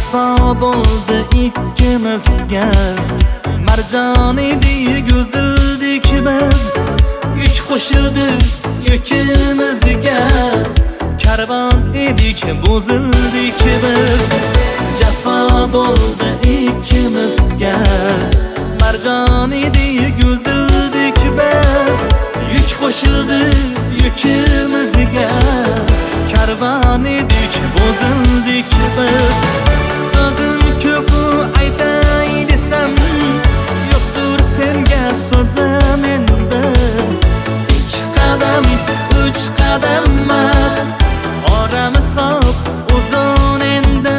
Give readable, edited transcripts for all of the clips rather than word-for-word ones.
Jafo bo'ldi ikkimizga, marjon edik, go'zildik biz. Yuk qo'shildi yukimizga, karvon edik, bo'zildik biz. Jafo bo'ldi ikkimizga, marjon edik, go'zildik biz. Yuk qo'shildi yukimizga, karvon edik, bo'zildik biz. So'zim ko'p aytay desam, yo'qdir senga so'zim endi. 2 qadam 3 qadam emas, oramiz hop uzun endi.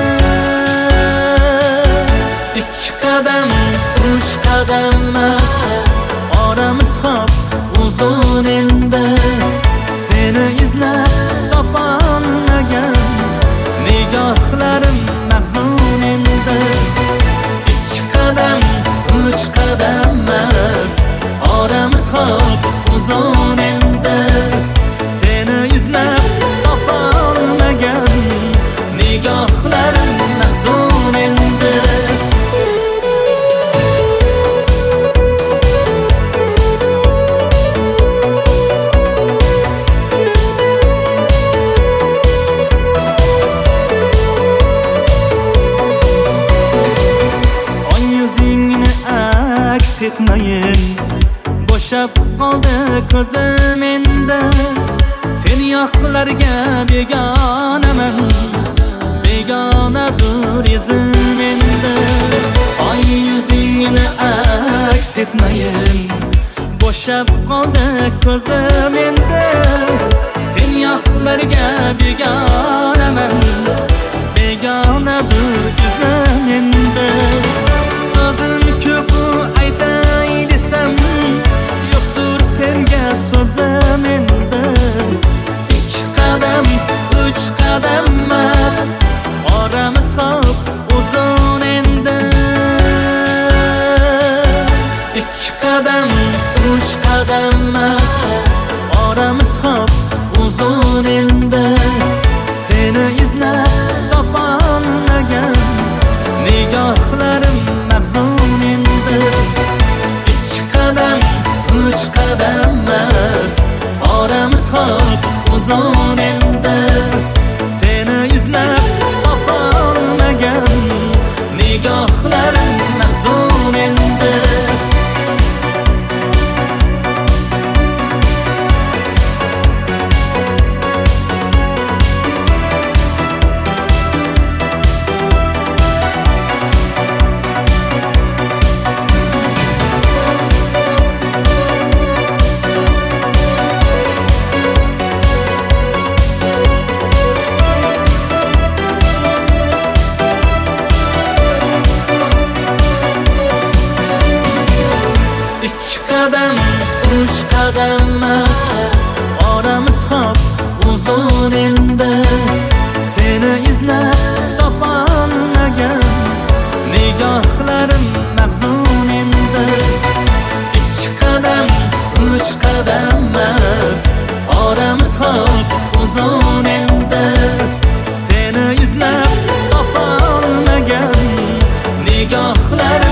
2 qadam 3 qadam emas, oramiz hop uzun endi. Seni izlab topolmagan nigohlarim mahzun endi. 2 qadam 3 qadam emas, oramiz hop uzun endi. Seni izlab topolmagan nigohlarim mahzun endi. Etmayin, bo'shab qoldi ko'zim endi. Sen yoqlarga begonaman, begonadir izim endi. Oy yuzingni aks etmayin, bo'shab qoldi ko'zim endi. Sen yoqlarga begonaman, begonadir izim endi. So'zim ko'p aytay desam, yo'qdir senga so'zim endi. 2 qadam 3 qadam emas, oramiz hop uzun endi. 2 qadam 3 qadam emas, oramiz hop uzun endi. Seni izlab topolmagan nigohlarim mahzun endi. 2 qadam 3 qadam emas, oramiz hop uzun endi. Seni izlab topolmagan nigohlarim mahzun endi. Qadam 3 qadam emas, oramiz hop uzun endi. Seni izlab topolmagan nigohlarim mahzun endi. 2 qadam 3 qadam emas, oramiz hop uzun endi. Seni izlab topolmagan nigohlarim